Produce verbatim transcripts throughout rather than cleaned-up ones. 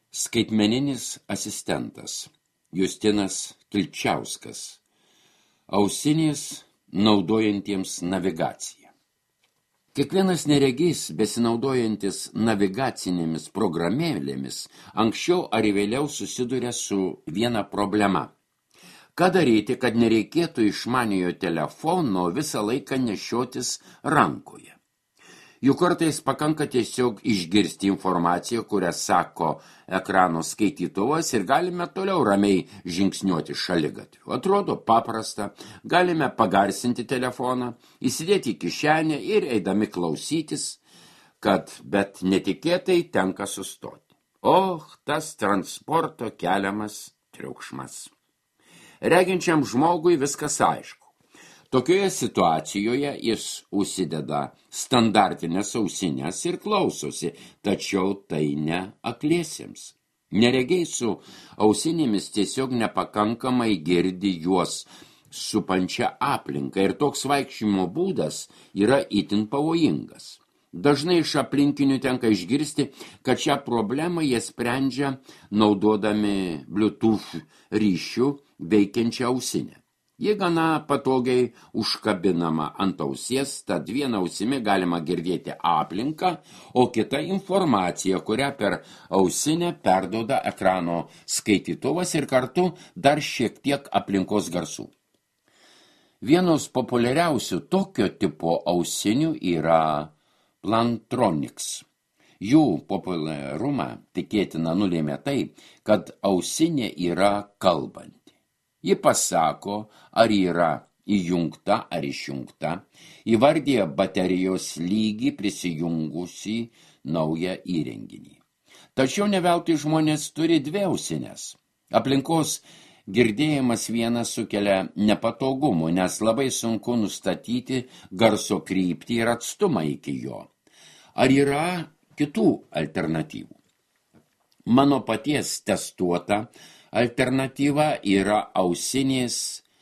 Skaitmeninis asistentas Justinas Kilčiauskas. Ausinės naudojantiems navigaciją. Kiekvienas neregys, besinaudojantis navigacinėmis programėlėmis, anksčiau ar vėliau susiduria su viena problema. Ką daryti, kad nereikėtų išmaniojo telefono visą laiką nešiotis rankoje? Juk kartais pakanka tiesiog išgirsti informaciją, kurią sako ekrano skaitytuvas ir galime toliau ramiai žingsniuoti šaligatviu. Atrodo paprasta, galime pagarsinti telefoną, įsidėti į kišenę ir eidami klausytis, kad bet netikėtai tenka sustoti. Oh, tas transporto keliamas triukšmas. Reginčiam žmogui viskas aišku. Tokioje situacijoje jis užsideda standartinės ausinės ir klausosi, tačiau tai ne akliesiems. Neregiai su ausinėmis tiesiog nepakankamai girdi juos supančią aplinką ir toks vaikščiojimo būdas yra itin pavojingas. Dažnai iš aplinkinių tenka išgirsti, kad šią problemą jie sprendžia naudodami Bluetooth ryšių veikiančią ausinę. Ji gana patogiai užkabinama ant ausies, tad vieną ausimi galima girdėti aplinką, o kita informacija, kurią per ausinę perduoda ekrano skaitytuvas ir kartu dar šiek tiek aplinkos garsų. Vienos populiariausių tokio tipo ausinių yra Plantronics. Jų populiarumą tikėtina nulėmė tai, kad ausinė yra kalbanti. Ji pasako, ar yra įjungta ar išjungta, įvardija baterijos lygį prisijungusį naują įrenginį. Tačiau ne veltui žmonės turi dvi ausines. Aplinkos girdėjimas vienas sukelia nepatogumų, nes labai sunku nustatyti garso kryptį ir atstumą iki jo. Ar yra kitų alternatyvų? Mano paties testuota alternatyva yra ausinės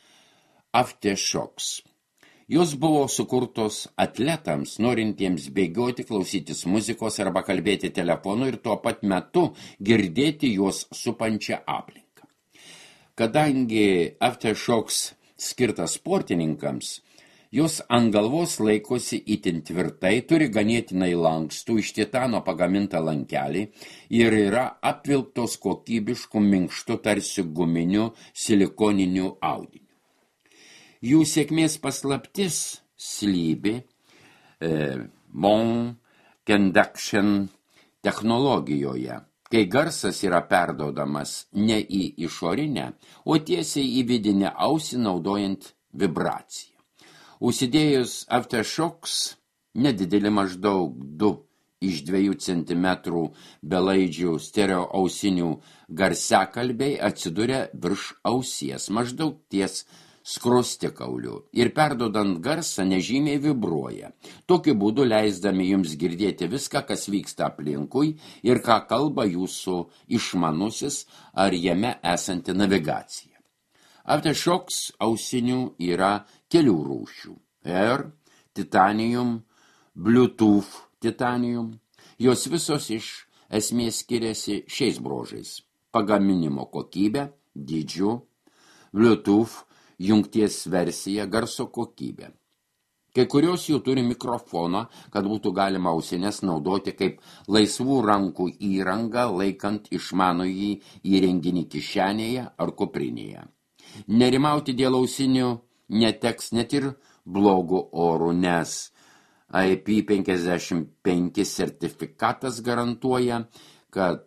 Aftershocks. Jos buvo sukurtos atletams, norintiems bėgioti, klausytis muzikos arba kalbėti telefonu ir tuo pat metu girdėti juos supančią aplinką. Kadangi Aftershocks skirtas sportininkams, jos ant galvos laikosi itin tvirtai, turi ganėtinai lankstų iš titano pagamintą lankelį ir yra apvilktos kokybiškų minkštų tarsi guminių silikoninių audinių. Jų sėkmės paslaptis slypi e, Bone Conduction technologijoje, kai garsas yra perduodamas ne į išorinę, o tiesiai į vidinę ausį naudojant vibraciją. Užsidėjus Aftershocks, nedidelį maždaug du iš dviejų centimetrų belaidžių stereo ausinių garsiakalbiai atsiduria virš ausies, maždaug ties skruostikauliu ir perduodant garsą nežymiai vibruoja. Tokiu būdu leisdami jums girdėti viską, kas vyksta aplinkui ir ką kalba jūsų išmanusis ar jame esanti navigacija. Aftershocks ausinių yra kelių rūšių. Air, Titanium, Bluetooth Titanium. Jos visos iš esmės skiriasi šiais bruožais: pagaminimo kokybė, dydžiu, Bluetooth jungties versija, garso kokybė. Kai kurios jų turi mikrofoną, kad būtų galima ausines naudoti kaip laisvų rankų įrangą, laikant išmanųjį įrenginį kišenėje ar kuprinėje. Nerimauti dėl ausinių neteks net ir blogų orų, nes I P penkiasdešimt penki sertifikatas garantuoja, kad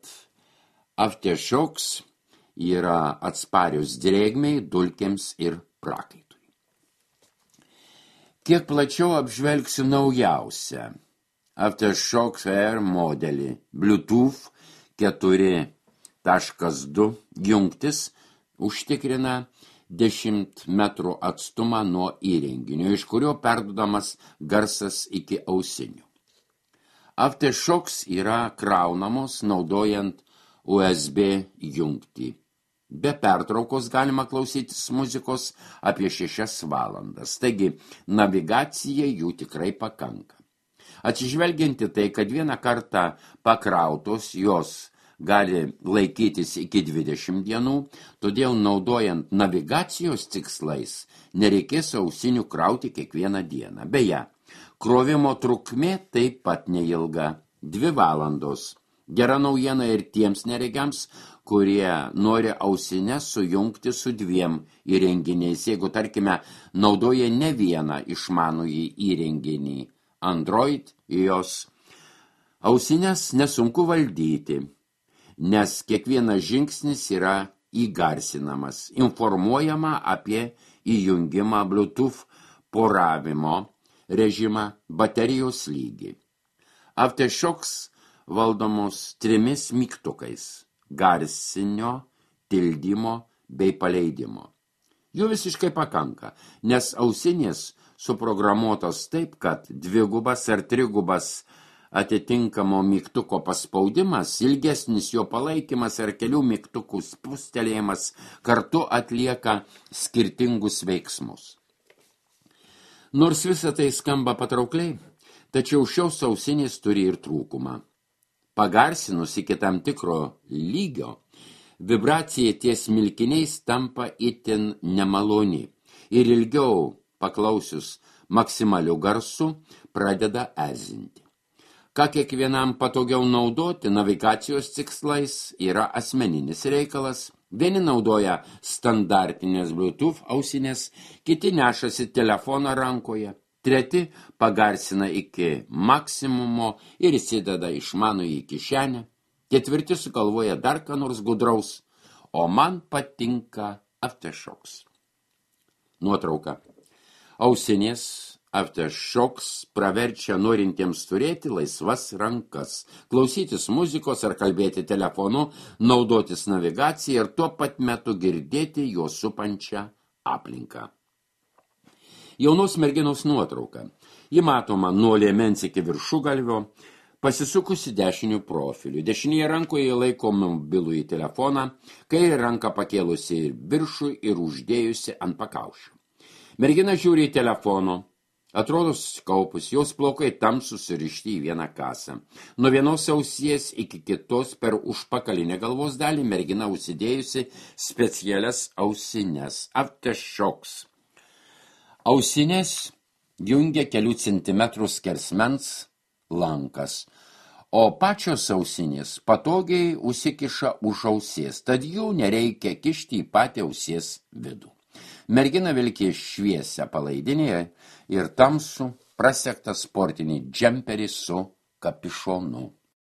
Aftershocks yra atsparius drėgmei, dulkėms ir prakaitui. Kiek plačiau apžvelgsiu naujausią Aftershocks Air modelį. Bluetooth keturi taškas du jungtis užtikrina dešimt metrų atstumą nuo įrenginio, iš kurio perduodamas garsas iki ausinių. Aftershocks yra kraunamos naudojant U S B jungtį. Be pertraukos galima klausytis muzikos apie šešias valandas, taigi navigacija jų tikrai pakanka. Atsižvelgianti tai, kad vieną kartą pakrautos jos gali laikytis iki dvidešimt dienų, todėl naudojant navigacijos tikslais nereikės ausinių krauti kiekvieną dieną. Beje, krovimo trukmė taip pat neilga – dvi valandos. Gera naujiena ir tiems neregiams, kurie nori ausines sujungti su dviem įrenginiais, jeigu, tarkime, naudoja ne vieną išmanųjį įrenginį – Android, iOS. Ausines nesunku valdyti, nes kiekvienas žingsnis yra įgarsinamas, informuojama apie įjungimą Bluetooth poravimo režimą, baterijos lygį. Aftershocks valdomos trimis mygtukais – garsinio, tildymo bei paleidimo. Jų visiškai pakanka, nes ausinės suprogramuotos taip, kad dvigubas ar trigubas atitinkamo mygtuko paspaudimas, ilgesnis jo palaikymas ar kelių mygtukų spustelėjimas kartu atlieka skirtingus veiksmus. Nors visa tai skamba patraukliai, tačiau šios ausinės turi ir trūkumą. Pagarsinus iki tam tikro lygio, vibracija ties smilkiniais tampa itin nemaloni ir ilgiau paklausius maksimaliu garsu pradeda erzinti. Ką kiekvienam patogiau naudoti navigacijos tikslais yra asmeninis reikalas. Vieni naudoja standartinės Bluetooth ausinės, kiti nešasi telefoną rankoje. Treti pagarsina iki maksimumo ir įsideda išmanųjį kišenę. Ketvirti sugalvoja dar ką nors gudraus, o man patinka Aftershocks. Nuotrauka. Ausinės Aftershocks praverčia norintiems turėti laisvas rankas, klausytis muzikos ar kalbėti telefonu, naudotis navigaciją ir tuo pat metu girdėti jo supančią aplinką. Jaunos merginos nuotrauka. Ji matoma nuo liemens iki viršugalvio, pasisukusi dešiniu profiliu. Dešinėje rankoje laiko mobilųjį telefoną, kairę ranką pakėlusi į viršų ir uždėjusi ant pakaušio. Mergina žiūri į telefono. Atrodo susikaupus, jos plaukai tamsūs surišti į vieną kasą. Nuo vienos ausies iki kitos per užpakalinę galvos dalį mergina užsidėjusi specialias ausines Aftershocks. Ausinės jungia kelių centimetrų skersmens lankas, o pačios ausinės patogiai užsikiša už ausies, tad jų nereikia kišti į patį ausies vidų. Mergina vilkė šviesią palaidinę ir tamsų prasegtą sportinį džemperį su kapišonu.